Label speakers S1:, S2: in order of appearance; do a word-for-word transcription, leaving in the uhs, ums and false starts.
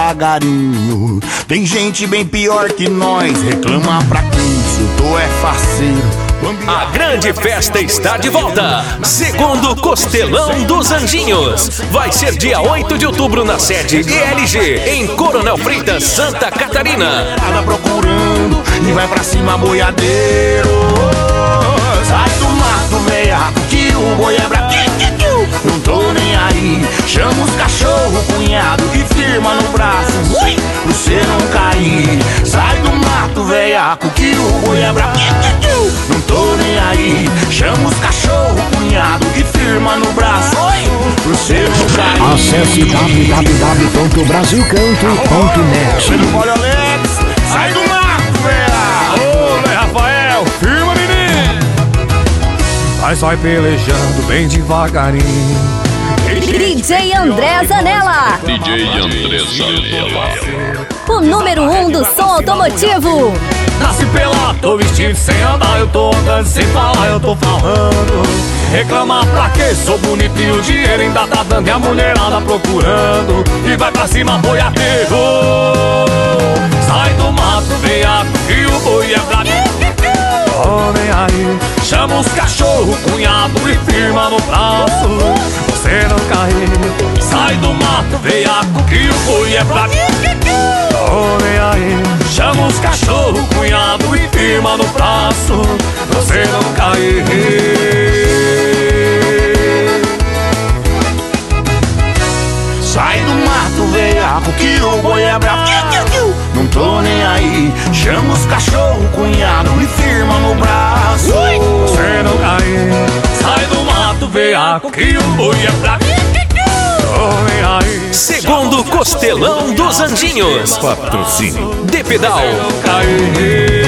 S1: devagarinho. Tem gente bem pior que nós, reclama pra quem se eu tô é faceiro.
S2: A grande festa está de volta. Segundo Costelão dos Anjinhos. Vai ser dia oito de outubro na sede E L G, em Coronel Freitas, Santa Catarina.
S1: Nada procurando e vai pra cima boiadeiro. Sai do mato, veiaco, que o boi é brabo. Não tô nem aí. Chama os cachorro, cunhado, e firma no braço pra você não cair. Sai do mato, veiaco, que o boi é brabo. Não tô nem aí. Chama os cachorro, cunhado, e firma no braço pra você não cair.
S3: Acesse w w w ponto brasil canto ponto net.
S1: Olha, Alex, sai do mato, veiaco.
S4: Ô, Zé Rafael, firma, menino. Mas vai pelejando bem devagarinho.
S5: D J André Zanella.
S6: D J André Zanella.
S5: O número um do som automotivo.
S4: Nasce pelado, tô vestido sem andar, eu tô andando sem falar, eu tô falando. Reclamar pra quê? Sou bonito e o dinheiro ainda tá dando e a mulherada procurando. E vai pra cima, boiadeiro. Sai do mato, veiaco, que o boi é brabo. Oh, nem aí. Chama os cachorro, cunhado, e firma no braço você não cair. Sai do mato, veiaco, que o boi é brabo. Oh, nem aí. Chama os cachorro, cunhado, e firma no braço você não cair.
S1: Sai do mato, veiaco, que o boi é brabo. Não tô nem aí. Chama os cachorro, cunhado, e firma no braço
S4: você não cair. Sai do mato, veiaco, que o boi é brabo. Oh, nem aí.
S2: Segundo Costelão dos Anjinhos. Patrocínio
S4: De Pedal.